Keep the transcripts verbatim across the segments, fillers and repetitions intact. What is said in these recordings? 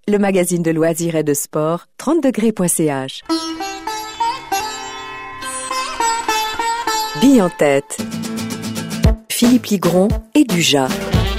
le magazine de loisirs et de sport, trente degrés point c h. Bille en tête. Philippe Ligron et Dujas.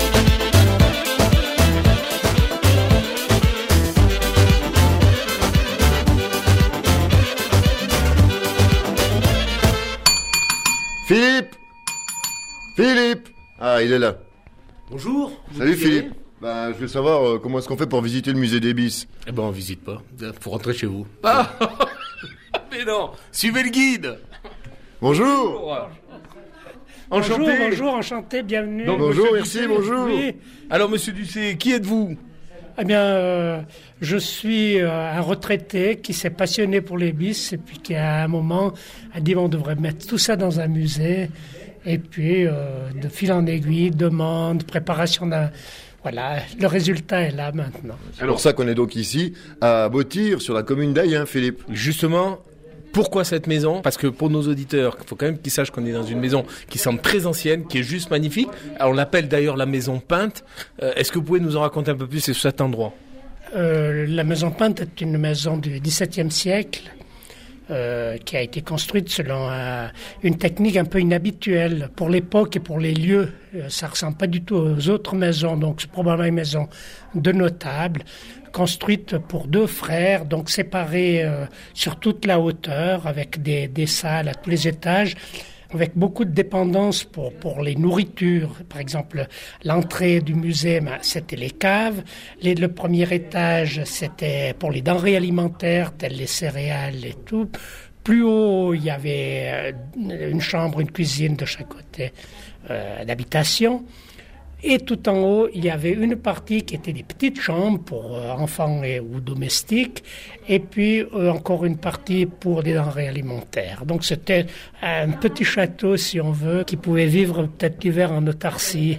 Philippe Philippe Ah, il est là. Bonjour. Salut Philippe. Bah, je veux savoir euh, comment est-ce qu'on fait pour visiter le musée des bis. Eh ben, on visite pas. Faut rentrer chez vous. Ah mais non, suivez le guide. Bonjour. Enchanté. Bonjour, bonjour, enchanté, bienvenue. Donc, bonjour, merci, Ducé. bonjour. Oui. Alors, monsieur Ducé, qui êtes-vous? Eh bien, euh, je suis euh, un retraité qui s'est passionné pour les bis et puis qui, à un moment, a dit on devrait mettre tout ça dans un musée. Et puis, euh, de fil en aiguille, demande, préparation d'un... Voilà, le résultat est là maintenant. C'est pour ça qu'on est donc ici, à Beautire, sur la commune d'Ayen, Philippe. Justement, pourquoi cette maison? Parce que pour nos auditeurs, il faut quand même qu'ils sachent qu'on est dans une maison qui semble très ancienne, qui est juste magnifique. Alors, on l'appelle d'ailleurs la maison peinte. Euh, est-ce que vous pouvez nous en raconter un peu plus sur cet endroit? Euh, la maison peinte est une maison du dix-septième siècle euh, qui a été construite selon euh, une technique un peu inhabituelle pour l'époque et pour les lieux. Euh, ça ressemble pas du tout aux autres maisons, donc c'est probablement une maison de notables, construite pour deux frères, donc séparés euh, sur toute la hauteur, avec des, des salles à tous les étages, avec beaucoup de dépendances pour, pour les nourritures. Par exemple, l'entrée du musée, ben, c'était les caves. Les, le premier étage, c'était pour les denrées alimentaires, telles les céréales et tout. Plus haut, il y avait une chambre, une cuisine de chaque côté euh, d'habitation. Et tout en haut, il y avait une partie qui était des petites chambres pour euh, enfants et, ou domestiques, et puis euh, encore une partie pour des denrées alimentaires. Donc c'était un petit château, si on veut, qui pouvait vivre peut-être l'hiver en autarcie.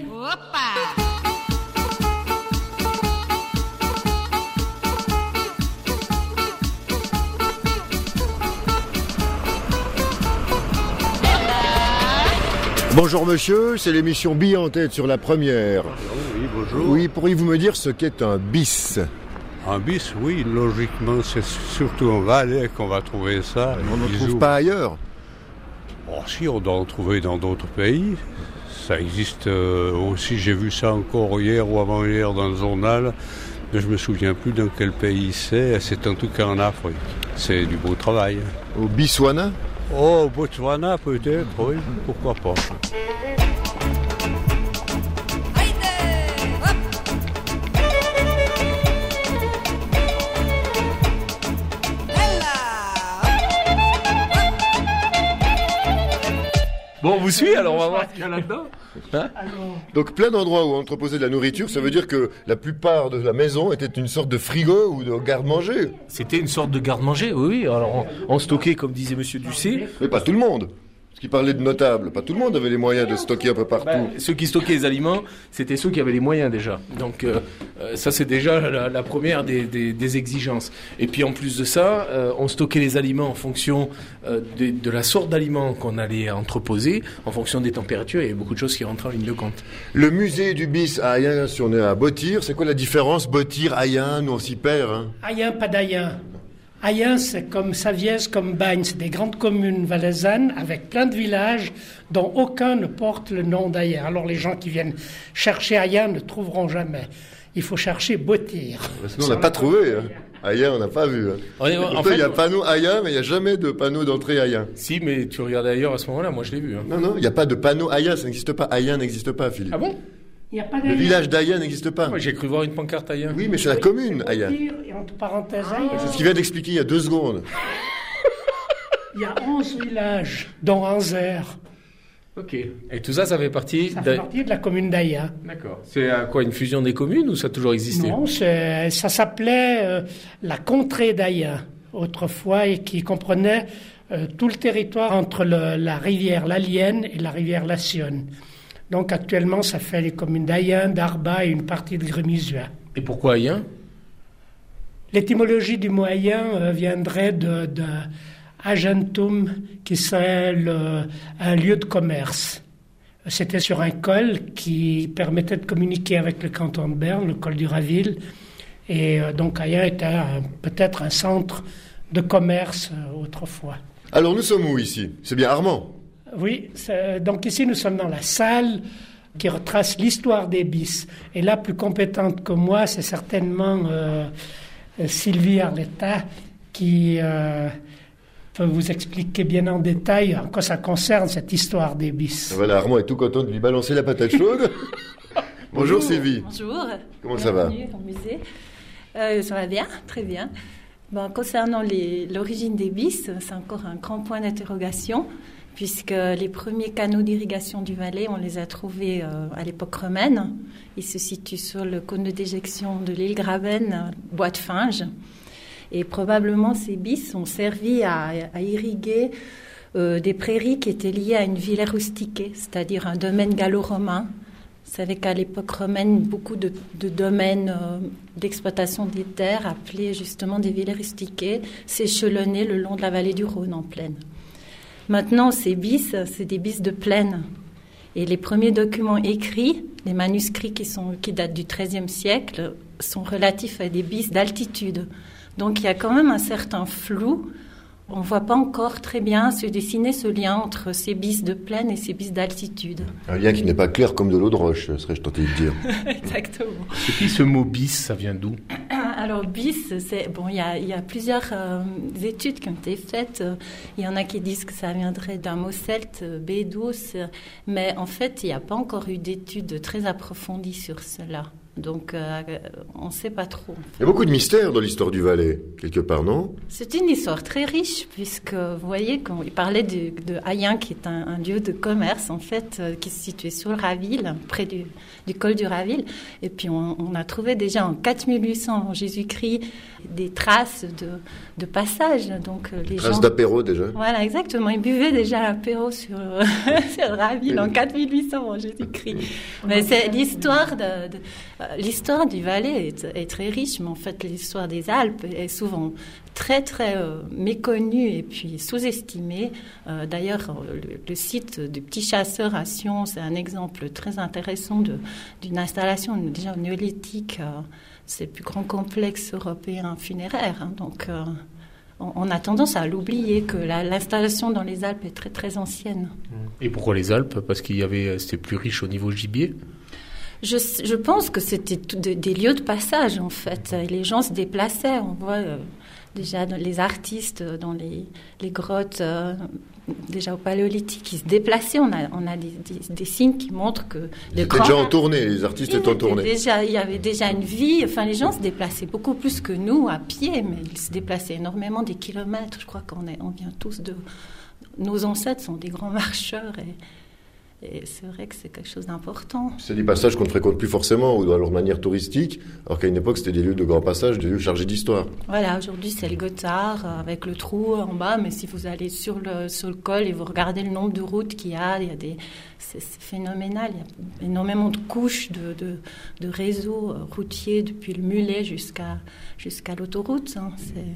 Bonjour monsieur, c'est l'émission Bille en tête sur la première. Oui, bonjour. Oui, pourriez-vous me dire ce qu'est un bis? Un bis, oui, logiquement, c'est surtout en Valais qu'on va trouver ça. On n'en trouve pas ailleurs. Oh, si, on doit en trouver dans d'autres pays. Ça existe euh, aussi, j'ai vu ça encore hier ou avant-hier dans le journal, mais je me souviens plus dans quel pays c'est. C'est en tout cas en Afrique. C'est du beau travail. Au Botswana? Oh, Botswana peut-être, oui, pourquoi pas. Bon, on vous suit, alors on va voir ce qu'il y a là-dedans. Hein? Donc plein d'endroits où on entreposait de la nourriture, ça veut dire que la plupart de la maison était une sorte de frigo ou de garde-manger. C'était une sorte de garde-manger, oui, oui. Alors, on, on stockait, comme disait monsieur Ducé. Mais pas tout le monde. Parce qu'il parlait de notables. Pas tout le monde avait les moyens de stocker un peu partout. Ben, ceux qui stockaient les aliments, c'était ceux qui avaient les moyens déjà. Donc euh, euh, ça, c'est déjà la, la première des, des, des exigences. Et puis en plus de ça, euh, on stockait les aliments en fonction euh, de, de la sorte d'aliments qu'on allait entreposer, en fonction des températures. Il y avait beaucoup de choses qui rentraient en ligne de compte. Le musée du bis à Ayen, si on est à Beautire, c'est quoi la différence Beautire, Ayen, nous on s'y perd. Hein. Ayen, pas d'Ayen. Ayen, c'est comme Savièse, comme Bagnes, c'est des grandes communes valaisannes avec plein de villages dont aucun ne porte le nom d'Ayen. Alors les gens qui viennent chercher Ayen ne trouveront jamais. Il faut chercher Beautire. Sinon on n'a pas trouvé. Hein. Ayen, on n'a pas vu. Hein. On est, en Pourtant, fait, il y a panneau Ayen, mais il n'y a jamais de panneau d'entrée Ayen. Si, mais tu regardais ailleurs à ce moment-là, moi je l'ai vu. Hein. Non, non, il n'y a pas de panneau Ayen, ça n'existe pas. Ayen n'existe pas, Philippe. Ah bon? Il y a pas Le d'Ayen. village d'Ayen n'existe pas. Moi j'ai cru voir une pancarte ailleurs. Oui, mais c'est la commune Ayen. Beautire, et entre parenthèses, Ayen. C'est ce qu'il vient d'expliquer il y a deux secondes. Il y a onze villages, dont Anzer. Ok. Et tout ça, ça fait partie... Ça de... fait partie de la commune d'Ayen. D'accord. C'est euh, quoi, une fusion des communes ou ça a toujours existé? Non, c'est, ça s'appelait euh, la contrée d'Ayen, autrefois, et qui comprenait euh, tout le territoire entre le, la rivière l'Alienne et la rivière la Sionne. Donc actuellement, ça fait les communes d'Ayen, d'Arba et une partie de Grémisua. Et pourquoi Ayen? L'étymologie du mot Ayen euh, viendrait de, de Agentum, qui serait le, un lieu de commerce. C'était sur un col qui permettait de communiquer avec le canton de Berne, le col du Raville. Et euh, donc Ayen était un, peut-être un centre de commerce euh, autrefois. Alors nous sommes où ici? C'est bien Armand? Oui, donc ici nous sommes dans la salle qui retrace l'histoire des bis. Et là, plus compétente que moi, c'est certainement euh, Sylvie Arletta qui euh, peut vous expliquer bien en détail en quoi ça concerne cette histoire des bis. Voilà, Armand est tout content de lui balancer la patate chaude. Bonjour, Bonjour Sylvie. Bonjour. Comment ça va? Bienvenue au musée. Euh, ça va bien, très bien. Bon, concernant les, l'origine des bis, c'est encore un grand point d'interrogation, puisque les premiers canaux d'irrigation du Valais, on les a trouvés euh, à l'époque romaine. Ils se situent sur le cône de déjection de l'île Gravenne, bois de Finge. Et probablement, ces bis ont servi à, à irriguer euh, des prairies qui étaient liées à une ville rustiquée, c'est-à-dire un domaine gallo-romain. Vous savez qu'à l'époque romaine, beaucoup de, de domaines euh, d'exploitation des terres, appelés justement des villes rustiquées, s'échelonnaient le long de la vallée du Rhône en plaine. Maintenant, ces bis, c'est des bis de plaine. Et les premiers documents écrits, les manuscrits qui, sont, qui datent du treizième siècle, sont relatifs à des bis d'altitude. Donc il y a quand même un certain flou. On ne voit pas encore très bien se dessiner ce lien entre ces bis de plaine et ces bis d'altitude. Un lien qui n'est pas clair comme de l'eau de roche, serais-je tenté de dire. Exactement. Et puis ce mot bis, ça vient d'où? Alors bis, c'est bon. Il y a, il y a plusieurs euh, études qui ont été faites. Il y en a qui disent que ça viendrait d'un mot celte, bédos, mais en fait, il n'y a pas encore eu d'études très approfondies sur cela. Donc, euh, on ne sait pas trop. Il y a beaucoup de mystères dans l'histoire du Valais, quelque part, non? C'est une histoire très riche, puisque, vous voyez, quand il parlait de, de Ayen, qui est un, un lieu de commerce, en fait, euh, qui se situait sur le Raville, près du, du col du Raville. Et puis, on, on a trouvé déjà en quatre mille huit cents avant Jésus-Christ des traces de, de passage. Donc, les traces gens... d'apéro, déjà. Voilà, exactement. Ils buvaient déjà l'apéro sur, sur le Raville en quatre mille huit cents avant Jésus-Christ. Mais c'est l'histoire de... de L'histoire du Valais est, est très riche, mais en fait, l'histoire des Alpes est souvent très, très euh, méconnue et puis sous-estimée. Euh, d'ailleurs, le, le site du Petit Chasseur à Sion, c'est un exemple très intéressant de, d'une installation déjà néolithique. Euh, c'est le plus grand complexe européen funéraire. Hein, donc, euh, on, on a tendance à l'oublier que la, l'installation dans les Alpes est très, très ancienne. Et pourquoi les Alpes? Parce qu'il y avait, c'était plus riche au niveau gibier? Je, je pense que c'était de, des lieux de passage, en fait. Et les gens se déplaçaient. On voit euh, déjà les artistes dans les, les grottes, euh, déjà au Paléolithique, ils se déplaçaient. On a, on a des, des, des signes qui montrent que... Ils étaient déjà en tournée, les artistes étaient en tournée. Déjà, il y avait déjà une vie. Enfin, les gens se déplaçaient beaucoup plus que nous, à pied, mais ils se déplaçaient énormément, des kilomètres. Je crois qu'on est, on vient tous de... Nos ancêtres sont des grands marcheurs et... Et c'est vrai que c'est quelque chose d'important. C'est des passages qu'on ne fréquente plus forcément, ou dans leur manière touristique, alors qu'à une époque, c'était des lieux de grand passage, des lieux chargés d'histoire. Voilà, aujourd'hui, c'est le Gothard, avec le trou en bas, mais si vous allez sur le, sur le col et vous regardez le nombre de routes qu'il y a, il y a des, c'est, c'est phénoménal. Il y a énormément de couches de, de, de réseaux routiers, depuis le Mulet jusqu'à, jusqu'à l'autoroute. Hein.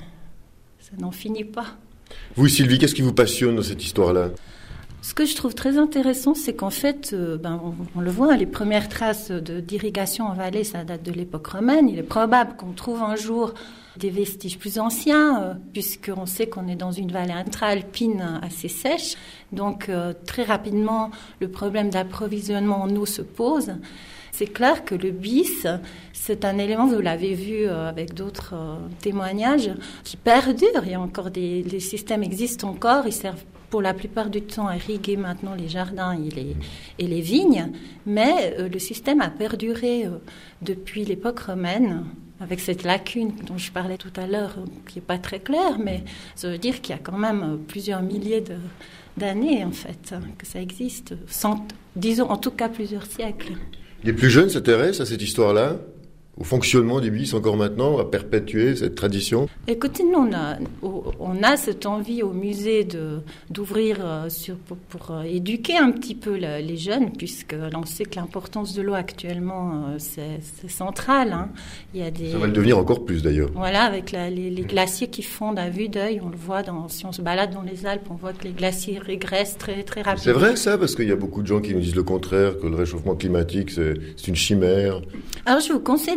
C'est, ça n'en finit pas. Vous, Sylvie, qu'est-ce qui vous passionne dans cette histoire-là ? Ce que je trouve très intéressant, c'est qu'en fait, euh, ben, on, on le voit, les premières traces de, d'irrigation en Valais, ça date de l'époque romaine. Il est probable qu'on trouve un jour des vestiges plus anciens, euh, puisqu'on sait qu'on est dans une vallée intra-alpine assez sèche. Donc, euh, très rapidement, le problème d'approvisionnement en eau se pose. C'est clair que le bis, c'est un élément, vous l'avez vu euh, avec d'autres euh, témoignages, qui perdure. Il y a encore des, les systèmes existent encore, ils servent pour la plupart du temps à irriguer maintenant les jardins et les, et les vignes, mais euh, le système a perduré euh, depuis l'époque romaine, avec cette lacune dont je parlais tout à l'heure, euh, qui n'est pas très claire, mais ça veut dire qu'il y a quand même euh, plusieurs milliers de, d'années, en fait, hein, que ça existe, sans, disons en tout cas plusieurs siècles. Les plus jeunes s'intéressent à cette histoire-là, au fonctionnement des bis encore maintenant, à perpétuer cette tradition? Écoutez, nous, on a, on a cette envie au musée de, d'ouvrir sur, pour, pour éduquer un petit peu le, les jeunes, puisque on sait que l'importance de l'eau actuellement, c'est, c'est central. Hein. Il y a des... Ça va le devenir encore plus d'ailleurs. Voilà, avec la, les, les glaciers qui fondent à vue d'œil, on le voit, dans, si on se balade dans les Alpes, on voit que les glaciers régressent très, très rapidement. C'est vrai ça, parce qu'il y a beaucoup de gens qui nous disent le contraire, que le réchauffement climatique, c'est, c'est une chimère. Alors je vous conseille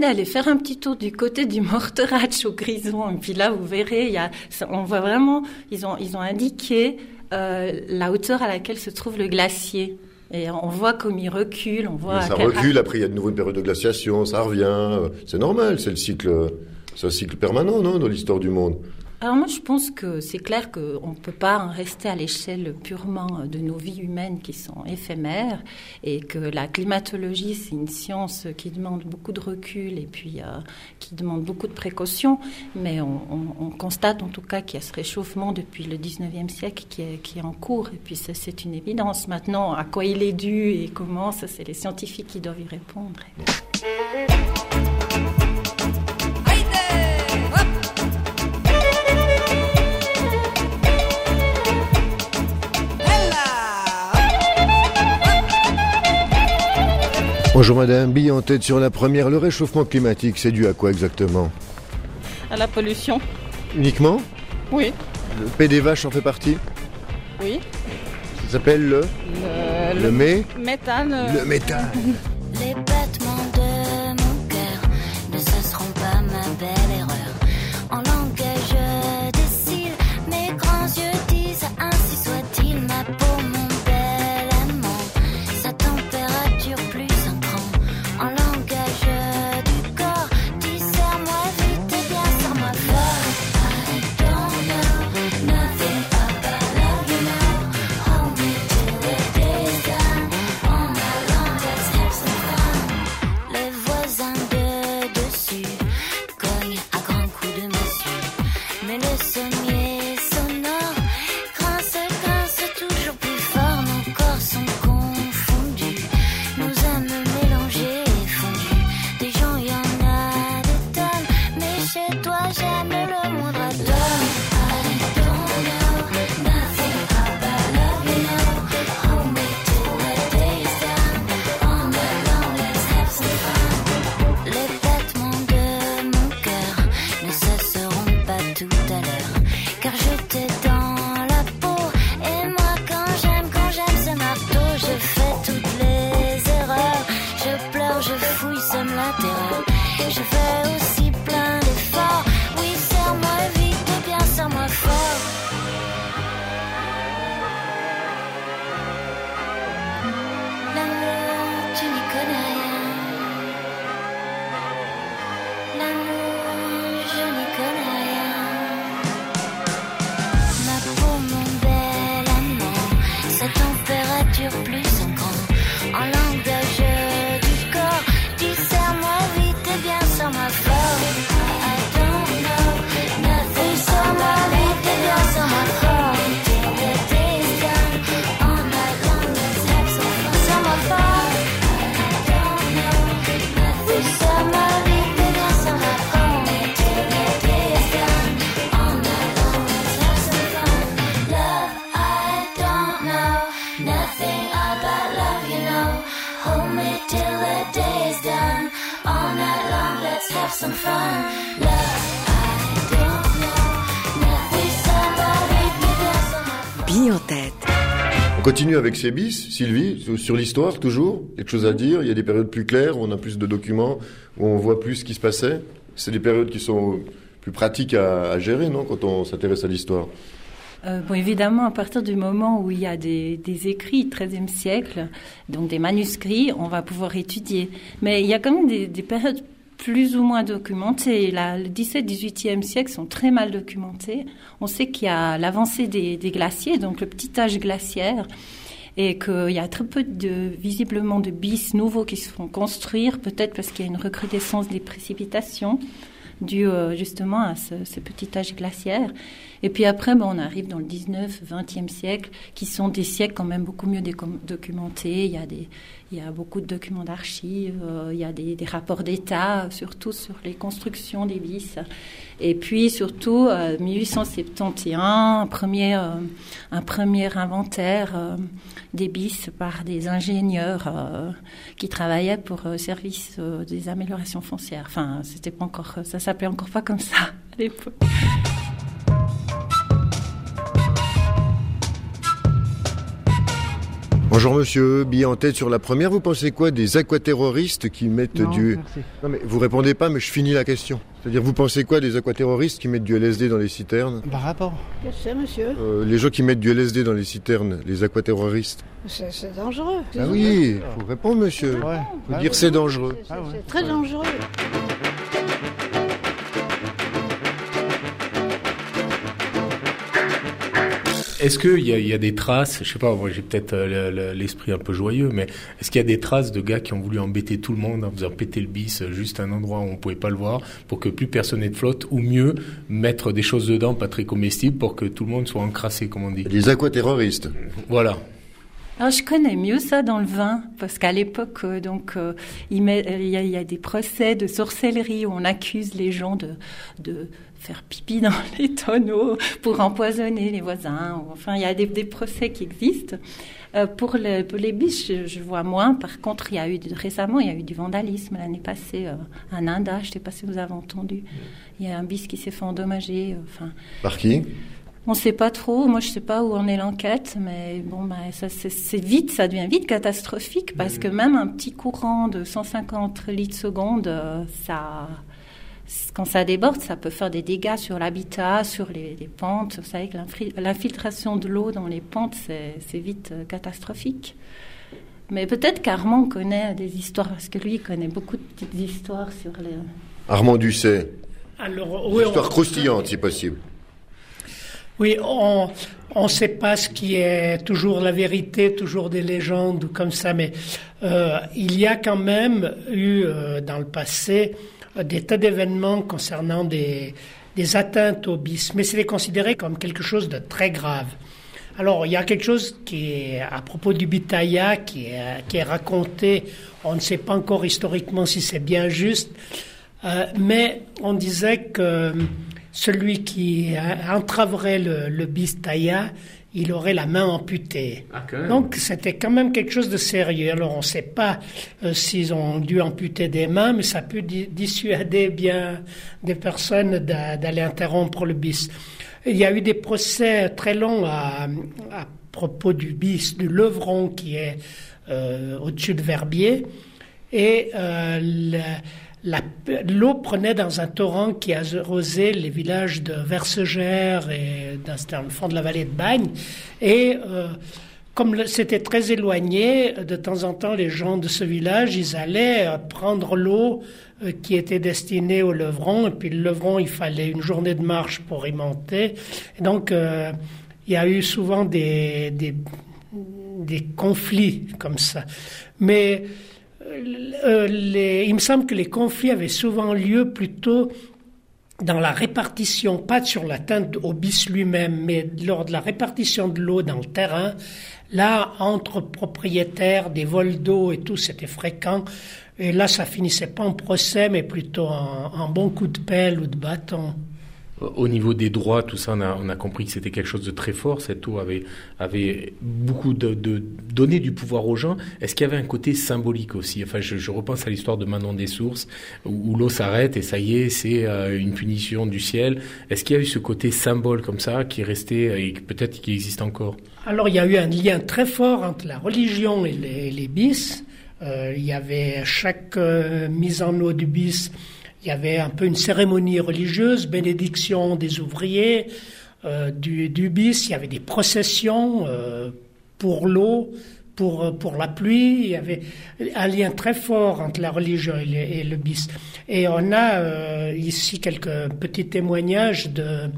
aller faire un petit tour du côté du Morteratsch au Grison. Et puis là, vous verrez, il y a, on voit vraiment, ils ont, ils ont indiqué euh, la hauteur à laquelle se trouve le glacier. Et on voit comme il recule, on voit... Mais ça recule, après il y a de nouveau une période de glaciation, ça revient. C'est normal, c'est le cycle, c'est un cycle permanent, non, dans l'histoire du monde. Alors moi, je pense que c'est clair qu'on ne peut pas en rester à l'échelle purement de nos vies humaines qui sont éphémères et que la climatologie, c'est une science qui demande beaucoup de recul et puis euh, qui demande beaucoup de précautions. Mais on, on, on constate en tout cas qu'il y a ce réchauffement depuis le dix-neuvième siècle qui est, qui est en cours. Et puis ça, c'est une évidence. Maintenant, à quoi il est dû et comment, ça, c'est les scientifiques qui doivent y répondre. Bonjour madame, bille en tête sur la première, le réchauffement climatique, c'est dû à quoi exactement? À la pollution. Uniquement? Oui. Le P des vaches en fait partie? Oui. Ça s'appelle le? Le, le, le mé... méthane. Le méthane. Les battements de mon cœur ne cesseront pas ma belle erreur. En langage décile, mes grands yeux disent ainsi soit-il, ma peau, mon bel amant, sa température plus un cran. En langage du corps, dis serre-moi vite et bien serre-moi fort. I don't know nothing about love, you know. Hold me till the day's done. On my long, let's have some fun. Les voisins de dessus cognent à grands coups de massue, mais le sommier sonore grince, grince toujours plus fort. Nos corps sont confondus, nos âmes mélangées et fondues. Des gens, y en a des tonnes, mais chez toi jamais le moindre atome. I don't know nothing about love, you know. Hold me till the day is done. All night long, let's have some fun. Les battements de mon cœur ne cesseront pas tout à l'heure, car j'étais dans la peau. Et moi, quand j'aime, quand j'aime ce marteau, je fais toutes les erreurs. Je pleure, je fouille, sème la terreur. Je fais aussi plein d'efforts. Oui, serre-moi vite et bien serre-moi fort. L'amour, tu n'y connais rien. L'amour, je n'y connais rien. Ma peau, mon bel amant, sa température plus un grand. En langage du corps, dis serre-moi vite et bien serre-moi fort. I don't know nothing. Serre-moi vite et bien serre-moi fort. Till the day is done. All night long, let's have some fun. Serre-moi fort. I don't know nothing. Serre-moi vite et bien serre-moi fort. Till the day is done. All night long, let's have some fun. Love, I don't know nothing about love, you know. Hold me till the day is done. All night long, let's have some fun. Love, I don't know nothing. Serre-moi vite et bien serre-moi fort. Bille en tête. On continue avec ces bis, Sylvie, sur l'histoire toujours. Quelque chose à dire, il y a des périodes plus claires où on a plus de documents, où on voit plus ce qui se passait. C'est des périodes qui sont plus pratiques à, à gérer, non, quand on s'intéresse à l'histoire. Euh, bon, évidemment, à partir du moment où il y a des, des écrits treizième siècle, donc des manuscrits, on va pouvoir étudier. Mais il y a quand même des, des périodes plus ou moins documentées. Là, le dix-septième, dix-huitième siècle sont très mal documentés. On sait qu'il y a l'avancée des, des glaciers, donc le petit âge glaciaire, et qu'il y a très peu de, visiblement, de bis nouveaux qui se font construire, peut-être parce qu'il y a une recrudescence des précipitations due euh, justement à ce, ce petit âge glaciaire. Et puis après, ben, on arrive dans le dix-neuvième, vingtième siècle, qui sont des siècles quand même beaucoup mieux décom- documentés. Il y a des, il y a beaucoup de documents d'archives, euh, il y a des, des rapports d'État, surtout sur les constructions des bis. Et puis surtout, euh, mille huit cent soixante et onze, un premier, euh, un premier inventaire euh, des bis par des ingénieurs euh, qui travaillaient pour le euh, service euh, des améliorations foncières. Enfin, c'était pas encore, ça s'appelait encore pas comme ça à l'époque. Bonjour monsieur, billet en tête sur la première, vous pensez quoi des aquaterroristes qui mettent non, du... Merci. Non mais vous répondez pas, mais je finis la question. C'est-à-dire, vous pensez quoi des aquaterroristes qui mettent du L S D dans les citernes? Par rapport. Qu'est-ce que c'est, monsieur? euh, Les gens qui mettent du L S D dans les citernes, les aquaterroristes. C'est, c'est dangereux. Ah oui, il faut répondre monsieur. Ouais. Faut Ah dire oui. c'est dangereux. C'est, c'est, Ah ouais. c'est très dangereux. Est-ce qu'il y, y a des traces, je sais pas, moi j'ai peut-être euh, le, le, l'esprit un peu joyeux, mais est-ce qu'il y a des traces de gars qui ont voulu embêter tout le monde en faisant péter le bis juste à un endroit où on pouvait pas le voir pour que plus personne n'ait de flotte, ou mieux, mettre des choses dedans pas très comestibles pour que tout le monde soit encrassé, comme on dit? Les aquaterroristes. Voilà. Alors, je connais mieux ça dans le vin, parce qu'à l'époque, euh, donc, euh, il, met, il, y a, il y a des procès de sorcellerie où on accuse les gens de, de faire pipi dans les tonneaux pour empoisonner les voisins. Enfin, il y a des, des procès qui existent. Euh, pour, le, pour les bis, je, je vois moins. Par contre, il y a eu récemment, il y a eu du vandalisme l'année passée euh, à Nanda. Je ne sais pas si vous avez entendu. Il y a un bis qui s'est fait endommager. Euh, enfin. Par qui? On ne sait pas trop. Moi, je ne sais pas où en est l'enquête, mais bon, bah, ça, c'est, c'est vite, ça devient vite catastrophique parce que même un petit courant de cent cinquante litres seconde, euh, ça, quand ça déborde, ça peut faire des dégâts sur l'habitat, sur les, les pentes. Vous savez que l'infiltration de l'eau dans les pentes, c'est, c'est vite euh, catastrophique. Mais peut-être qu'Armand connaît des histoires, parce que lui, il connaît beaucoup de petites histoires sur les... Armand Ducet. Alors, oui, Histoire on... croustillante, si possible. Oui, on ne sait pas ce qui est toujours la vérité, toujours des légendes ou comme ça, mais euh, il y a quand même eu euh, dans le passé euh, des tas d'événements concernant des, des atteintes au bis, mais c'est considéré comme quelque chose de très grave. Alors, il y a quelque chose qui est à propos du Bithaya qui est, qui est raconté, on ne sait pas encore historiquement si c'est bien juste, euh, mais on disait que celui qui entraverait le, le Bithaya, il aurait la main amputée. Ah, donc c'était quand même quelque chose de sérieux. Alors on ne sait pas euh, s'ils ont dû amputer des mains, mais ça peut di- dissuader bien des personnes d'a, d'aller interrompre le bis. Il y a eu des procès très longs à, à propos du bis, du Levron qui est euh, au-dessus de Verbier. Et euh, le, La, l'eau prenait dans un torrent qui arrosait les villages de Versegères et dans, dans le fond de la vallée de Bagne. Et euh, comme le, c'était très éloigné, de temps en temps, les gens de ce village, ils allaient euh, prendre l'eau euh, qui était destinée au Levron. Et puis le Levron, il fallait une journée de marche pour y monter. Et donc, euh, il y a eu souvent des, des, des conflits comme ça. Mais... Euh, les, il me semble que les conflits avaient souvent lieu plutôt dans la répartition, pas sur l'atteinte au bis lui-même, mais lors de la répartition de l'eau dans le terrain. Là, entre propriétaires, des vols d'eau et tout, c'était fréquent. Et là, ça finissait pas en procès, mais plutôt en, en bon coup de pelle ou de bâton. Au niveau des droits, tout ça, on a, on a compris que c'était quelque chose de très fort. Cette eau avait, avait beaucoup de, de donné du pouvoir aux gens. Est-ce qu'il y avait un côté symbolique aussi? Enfin, je, je repense à l'histoire de Manon des Sources, où, où l'eau s'arrête et ça y est, c'est euh, une punition du ciel. Est-ce qu'il y a eu ce côté symbole comme ça qui est resté et peut-être qui existe encore? Alors, il y a eu un lien très fort entre la religion et les, les bis. Euh, il y avait chaque euh, mise en eau du bis. Il y avait un peu une cérémonie religieuse, bénédiction des ouvriers euh, du, du bis. Il y avait des processions euh, pour l'eau, pour, pour la pluie. Il y avait un lien très fort entre la religion et le, et le bis. Et on a euh, ici quelques petits témoignages de,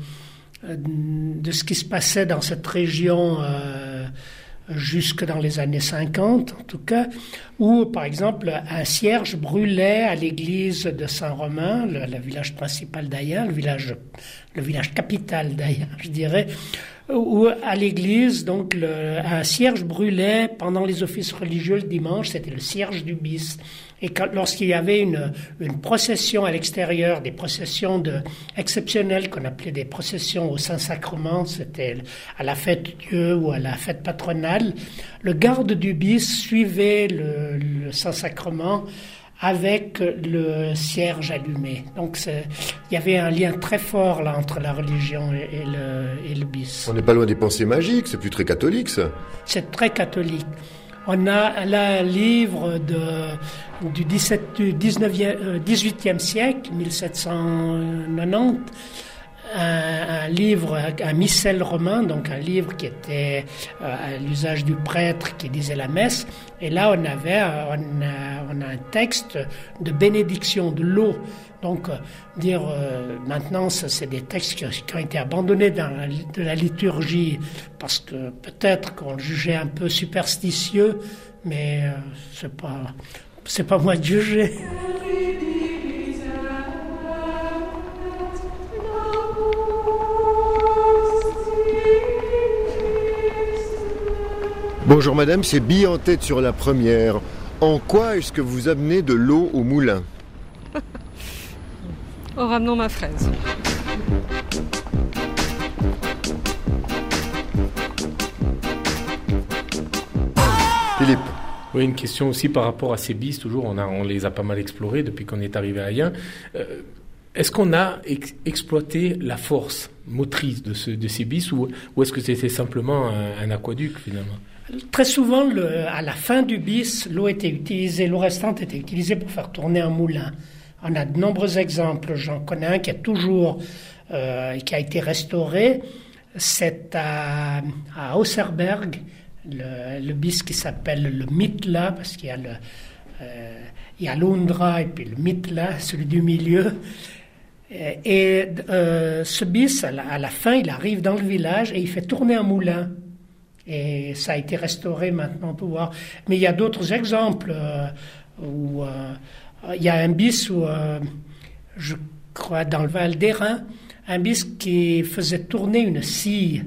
de ce qui se passait dans cette région euh, jusque dans les années cinquante, en tout cas, où, par exemple, un cierge brûlait à l'église de Saint-Romain, le, le village principal d'Ayen, le village, le village capital d'Ayen, je dirais, où à l'église, donc, le, un cierge brûlait pendant les offices religieux le dimanche, c'était le cierge du bis. Et quand, lorsqu'il y avait une, une procession à l'extérieur, des processions de, exceptionnelles qu'on appelait des processions au Saint-Sacrement, c'était à la fête de Dieu ou à la fête patronale, le garde du bis suivait le, le Saint-Sacrement avec le cierge allumé. Donc c'est, il y avait un lien très fort là entre la religion et, et, le, et le bis. On n'est pas loin des pensées magiques, c'est plus très catholique ça. C'est très catholique. On a là un livre de, du, dix-sept, du dix-neuvième, euh, dix-huitième siècle, mille sept cent quatre-vingt-dix, un, un livre, un missel romain, donc un livre qui était euh, à l'usage du prêtre qui disait la messe. Et là, on avait on a, on a un texte de bénédiction de l'eau. Donc, euh, dire euh, maintenant, ça, c'est des textes qui, qui ont été abandonnés dans la, de la liturgie parce que peut-être qu'on le jugeait un peu superstitieux, mais euh, c'est pas, c'est pas moi de juger. Bonjour madame, c'est Bille en tête sur la première. En quoi est-ce que vous amenez de l'eau au moulin ? En ramenant ma fraise. Philippe. Oui, une question aussi par rapport à ces bis, toujours, on, a, on les a pas mal explorés depuis qu'on est arrivé à Ayen. Euh, est-ce qu'on a ex- exploité la force motrice de, ce, de ces bis ou, ou est-ce que c'était simplement un, un aqueduc finalement ? Très souvent, le, à la fin du bis, l'eau était utilisée, l'eau restante était utilisée pour faire tourner un moulin. On a de nombreux exemples. J'en connais un qui a toujours, euh, qui a été restauré. C'est à, à Auserberg, le, le bis qui s'appelle le Mitla, parce qu'il y a le, euh, il y a l'Undra et puis le Mitla, celui du milieu. Et euh, ce bis, à la, à la fin, il arrive dans le village et il fait tourner un moulin. Et ça a été restauré maintenant pour voir. Mais il y a d'autres exemples euh, où euh, il y a un bis où, euh, je crois, dans le Val d'Airain, un bis qui faisait tourner une scie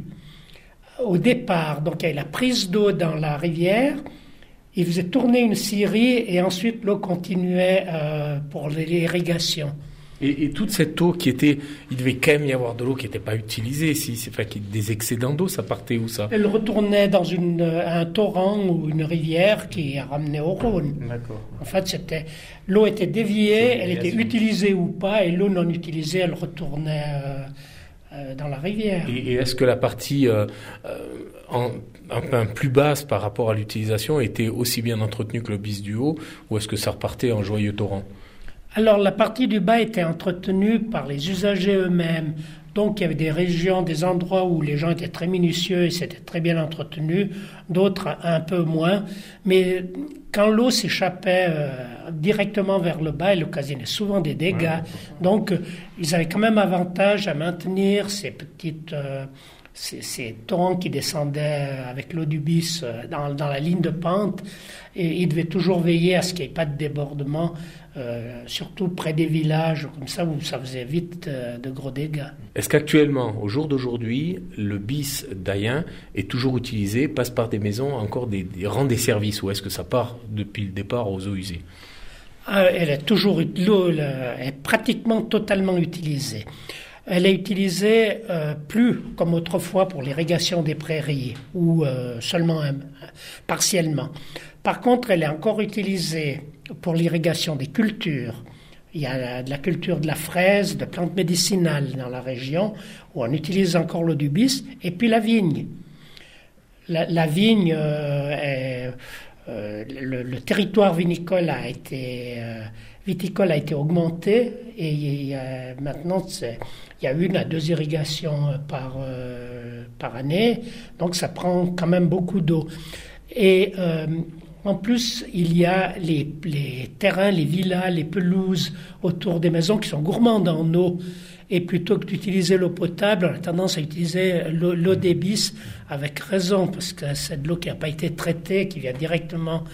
au départ. Donc il y avait la prise d'eau dans la rivière, il faisait tourner une scierie et ensuite l'eau continuait euh, pour l'irrigation. Et, et toute cette eau qui était, il devait quand même y avoir de l'eau qui n'était pas utilisée, si, c'est, enfin, des excédents d'eau, ça partait où ça ? Elle retournait dans une, un torrent ou une rivière qui ramenait au Rhône. D'accord. En fait, c'était, l'eau était déviée, elle était utilisée ou pas, et l'eau non utilisée, elle retournait euh, euh, dans la rivière. Et, et est-ce que la partie euh, euh, en, un peu plus basse par rapport à l'utilisation était aussi bien entretenue que le bis du haut, ou est-ce que ça repartait en joyeux torrent ? Alors, la partie du bas était entretenue par les usagers eux-mêmes. Donc, il y avait des régions, des endroits où les gens étaient très minutieux et c'était très bien entretenu, d'autres un peu moins. Mais quand l'eau s'échappait euh, directement vers le bas, elle occasionnait souvent des dégâts. Ouais. Donc, euh, ils avaient quand même avantage à maintenir ces petites... Euh, Ces, ces torrents qui descendaient avec l'eau du bis dans, dans la ligne de pente, et ils devaient toujours veiller à ce qu'il n'y ait pas de débordement, euh, surtout près des villages, comme ça, où ça faisait vite euh, de gros dégâts. Est-ce qu'actuellement, au jour d'aujourd'hui, le bis d'Ayen est toujours utilisé, passe par des maisons, encore des, des, rend des services, ou est-ce que ça part depuis le départ aux eaux usées ? euh, Elle est toujours, l'eau est pratiquement totalement utilisée. Elle est utilisée euh, plus comme autrefois pour l'irrigation des prairies ou euh, seulement un, partiellement. Par contre, elle est encore utilisée pour l'irrigation des cultures. Il y a de la culture de la fraise, de plantes médicinales dans la région où on utilise encore l'eau du bis, et puis la vigne. La, la vigne, euh, est, euh, le, le territoire vinicole a été... Euh, viticole a été augmenté et il y a, maintenant c'est, il y a une à deux irrigations par, euh, par année, donc ça prend quand même beaucoup d'eau. Et euh, en plus, il y a les, les terrains, les villas, les pelouses autour des maisons qui sont gourmandes en eau. Et plutôt que d'utiliser l'eau potable, on a tendance à utiliser l'eau, l'eau des bis avec raison, parce que c'est de l'eau qui n'a pas été traitée, qui vient directement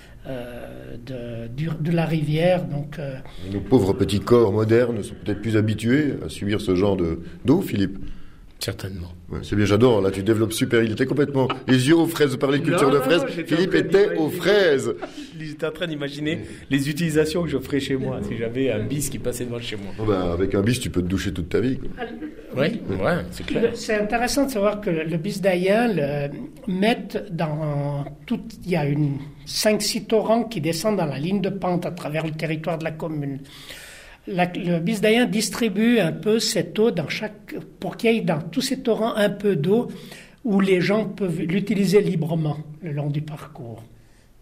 Euh, de, de, de la rivière. Donc, euh... Nos pauvres petits corps modernes sont peut-être plus habitués à subir ce genre de, d'eau, Philippe. Certainement. Ouais, c'est bien, j'adore. Là, tu développes super. Il était complètement les yeux aux fraises. Vous parlez de culture non, de fraises. Non, Philippe était aux fraises. J'étais en train d'imaginer les utilisations que je ferais chez moi si j'avais un bis qui passait devant chez moi. Oh ben, avec un bis, tu peux te doucher toute ta vie. Oui, ouais, ouais, c'est clair. C'est intéressant de savoir que le bis d'Ayen le met dans tout. Il y a une cinq six torrents qui descendent dans la ligne de pente à travers le territoire de la commune. La, le bis d'Ayen distribue un peu cette eau dans chaque, pour qu'il y ait dans tous ces torrents un peu d'eau où les gens peuvent l'utiliser librement le long du parcours.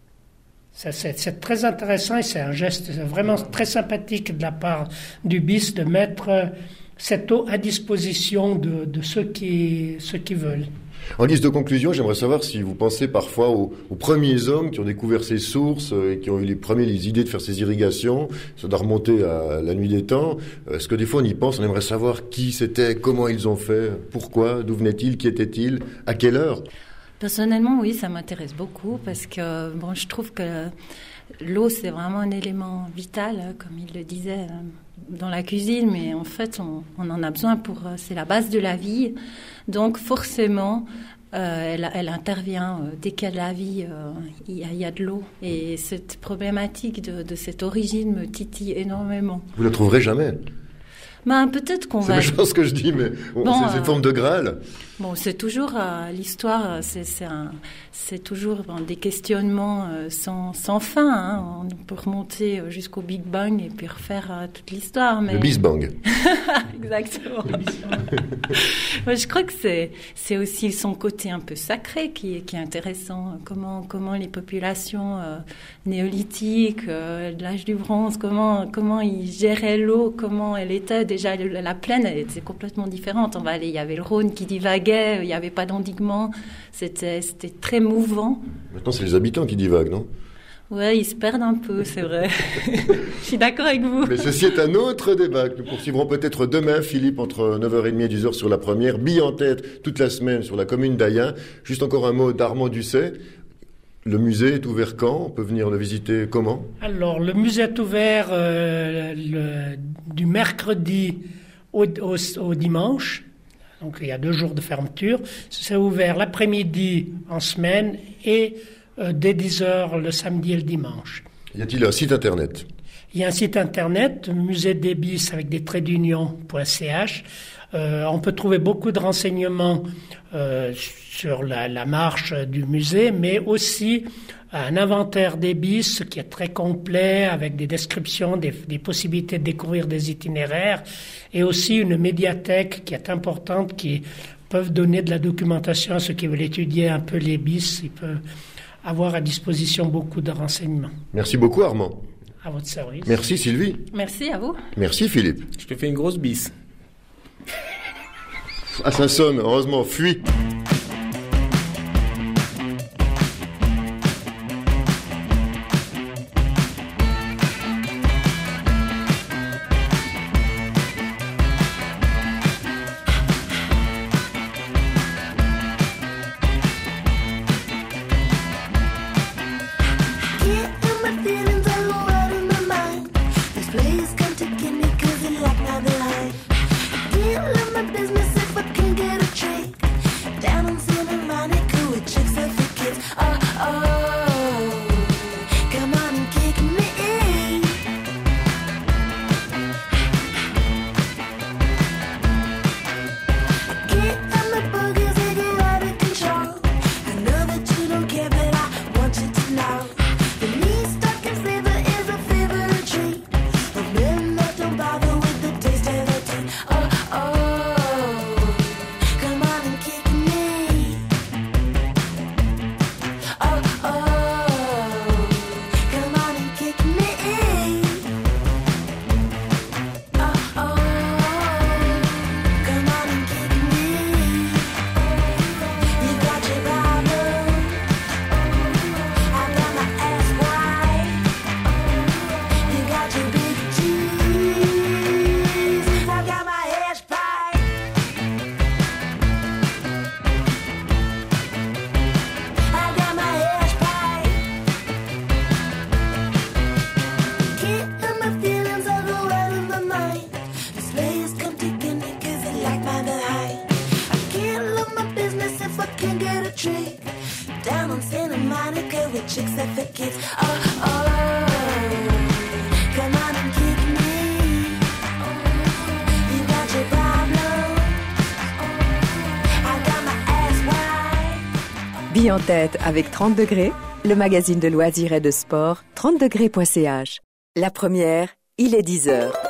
Ça, c'est, c'est très intéressant et c'est un geste vraiment très sympathique de la part du B I S de mettre cette eau à disposition de, de ceux qui, ceux qui veulent. En guise de conclusion, j'aimerais savoir si vous pensez parfois aux, aux premiers hommes qui ont découvert ces sources et qui ont eu les premiers les idées de faire ces irrigations. Ça doit remonter à la nuit des temps. Est-ce que des fois on y pense, on aimerait savoir qui c'était, comment ils ont fait, pourquoi, d'où venaient-ils, qui étaient-ils, à quelle heure? Personnellement, oui, ça m'intéresse beaucoup parce que bon, je trouve que l'eau, c'est vraiment un élément vital, comme il le disait, dans la cuisine, mais en fait, on, on en a besoin pour... C'est la base de la vie. Donc, forcément, euh, elle, elle intervient euh, dès qu'il y a de la vie, euh, il, y a, il y a de l'eau. Et cette problématique de, de cette origine me titille énormément. Vous la trouverez jamais? Ben, peut-être qu'on c'est va... C'est méchant ce que je dis, mais bon, bon, c'est euh... une forme de Graal. Bon, c'est toujours euh, l'histoire, c'est, c'est, un, c'est toujours bon, des questionnements euh, sans, sans fin. Hein. On peut remonter jusqu'au Big Bang et puis refaire euh, toute l'histoire. Mais... Le Bis Bang. Exactement. Moi, je crois que c'est, c'est aussi son côté un peu sacré qui est, qui est intéressant. Comment, comment les populations euh, néolithiques, euh, de l'âge du bronze, comment, comment ils géraient l'eau, comment elle était. Déjà, la plaine, elle était complètement différente. On va aller, il y avait le Rhône qui divaguait. Il n'y avait pas d'endiguement, c'était, c'était très mouvant. Maintenant, c'est les habitants qui divaguent, non? Oui, ils se perdent un peu, c'est vrai. Je suis d'accord avec vous. Mais ceci est un autre débat que nous poursuivrons peut-être demain, Philippe, entre neuf heures trente et dix heures sur la première. Bille en tête toute la semaine sur la commune d'Ayen. Juste encore un mot d'Armand Doucet. Le musée est ouvert quand? On peut venir le visiter comment? Alors, le musée est ouvert euh, le, du mercredi au, au, au dimanche. Donc, il y a deux jours de fermeture. C'est ouvert l'après-midi en semaine et euh, dès dix heures le samedi et le dimanche. Y a-t-il un site internet? Il y a un site internet, musée des bis avec des traits d'union point c h. Euh, on peut trouver beaucoup de renseignements euh, sur la, la marche du musée, mais aussi un inventaire des bis qui est très complet avec des descriptions, des, des possibilités de découvrir des itinéraires et aussi une médiathèque qui est importante qui peuvent donner de la documentation à ceux qui veulent étudier un peu les bis. Ils peuvent avoir à disposition beaucoup de renseignements. Merci beaucoup Armand. À votre service. Merci Sylvie. Merci à vous. Merci Philippe. Je te fais une grosse bise. Ah, ça sonne, heureusement, fuis. Bille en tête avec trente degrés, le magazine de loisirs et de sport trente degrés point c h. La première, il est dix heures.